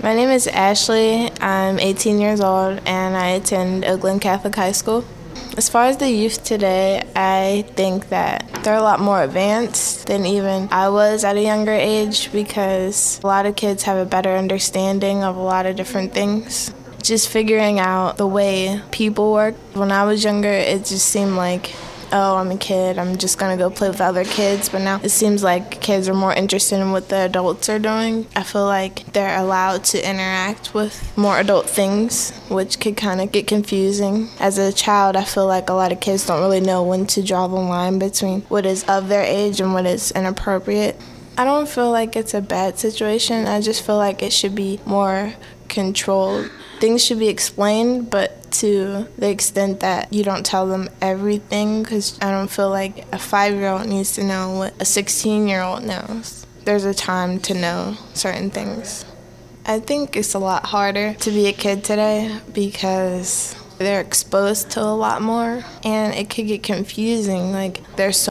My name is Ashley. I'm 18 years old and I attend Oakland Catholic High School. As far as the youth today, I think that they're a lot more advanced than even I was at a younger age because a lot of kids have a better understanding of a lot of different things. Just figuring out the way people work. When I was younger, it just seemed like, oh, I'm a kid, I'm just going to go play with other kids. But now it seems like kids are more interested in what the adults are doing. I feel like they're allowed to interact with more adult things, which could kind of get confusing. As a child, I feel like a lot of kids don't really know when to draw the line between what is of their age and what is inappropriate. I don't feel like it's a bad situation. I just feel like it should be more controlled. Things should be explained, but to the extent that you don't tell them everything, because I don't feel like a 5-year-old needs to know what a 16-year-old knows. There's a time to know certain things. I think it's a lot harder to be a kid today because they're exposed to a lot more, and it could get confusing. Like, there's so